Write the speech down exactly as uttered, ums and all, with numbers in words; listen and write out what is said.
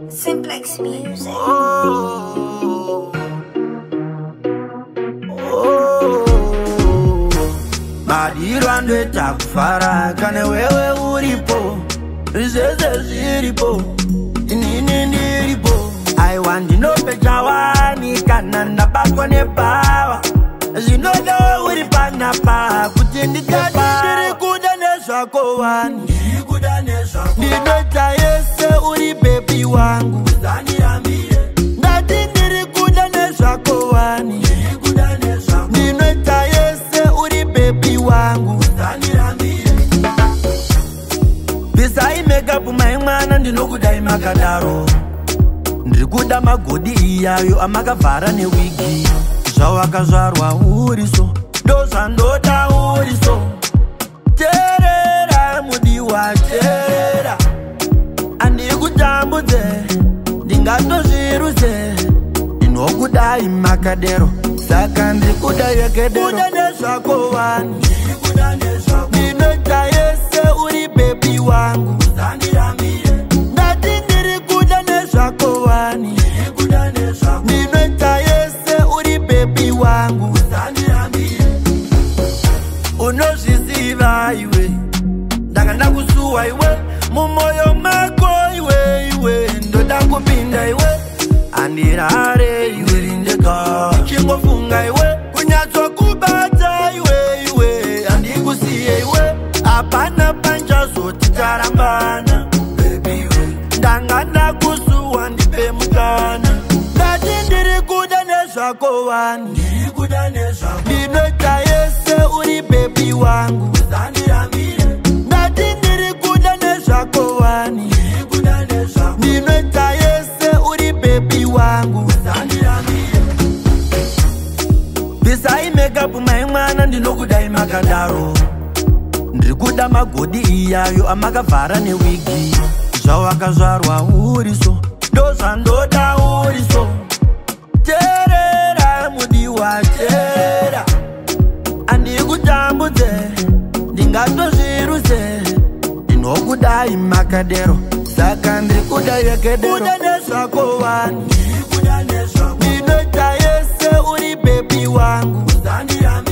Simplex Music. Oh, oh, Madiro ndeta kufara kane wewe uripo, zeze ziripo, nini ndiripo. I want no pejawani kana ndabakwa nepawa, zinodo uripana pa kutindika pa. Kudanesha kowani, kudanesha kowani. Ndinota yese uri baby wangu, ndati ndiri kudanesha kowani, ndinota yese uri baby wangu. Bisai makeup maimwana ndinokudai makadaro, ndikuda magodi iyayo amakavhara newigi. Zvawakazvarwa uriso, ndozvandoda uriso. Terera mudiwa terera, andikutambudze ndingatozviruze. Ndinokudai makadero, saka ndikuda yekedero. Kudanesha kowani, ndinota yese uri baby wangu. Ndati ndiri kudanesha kowani, ndinota yese uri baby wangu. Unozviziva iwe, ndanga ndakusuwa iwe, mumoyo mako iwe iwe, ndoda kupinda iwe. Andirare iwe rindeka, chingofunga iwe, kunyatswa kubata iwe iwe, andikusiye iwe. Apana panchazoti tarambana, baby iwe, ndanga ndakusuwa ndipe mukana. Ndati ndiri kudanesha kowani, ndinota yese uri baby wangu. Ndati ndiri kudanesha kowani, ndinota yese uri baby wangu. Bisai makeup maimwana ndinokudai makadaro, ndikuda magodi iyayo amakavhara newigi. Zvawakazvarwa uriso, ndozvandoda uriso. Terera mudiwa terera, andikutambudze ndingatozviruze. Ndinokudai makadero, saka ndikuda yekedero. Kudanesha kowani, ndinota yese uri baby wangu.